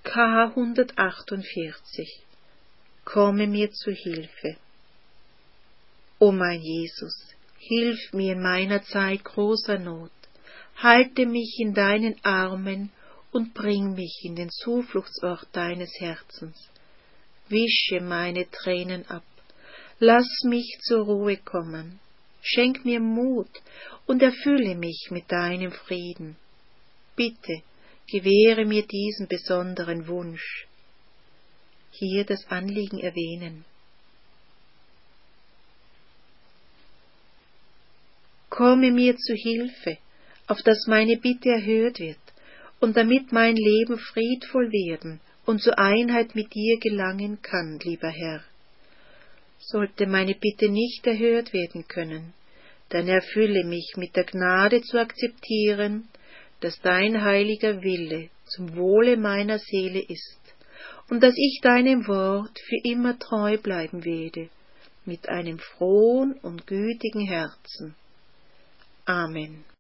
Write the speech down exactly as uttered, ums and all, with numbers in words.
K hundertachtundvierzig. Komme mir zu Hilfe. O mein Jesus, hilf mir in meiner Zeit großer Not, halte mich in deinen Armen und bring mich in den Zufluchtsort deines Herzens. Wische meine Tränen ab, lass mich zur Ruhe kommen, schenk mir Mut und erfülle mich mit deinem Frieden. Bitte, gewähre mir diesen besonderen Wunsch. Hier das Anliegen erwähnen. Komme mir zu Hilfe, auf dass meine Bitte erhört wird, und damit mein Leben friedvoll werden und zur Einheit mit dir gelangen kann, lieber Herr. Sollte meine Bitte nicht erhört werden können, dann erfülle mich mit der Gnade zu akzeptieren, dass dein heiliger Wille zum Wohle meiner Seele ist und dass ich deinem Wort für immer treu bleiben werde, mit einem frohen und gütigen Herzen. Amen.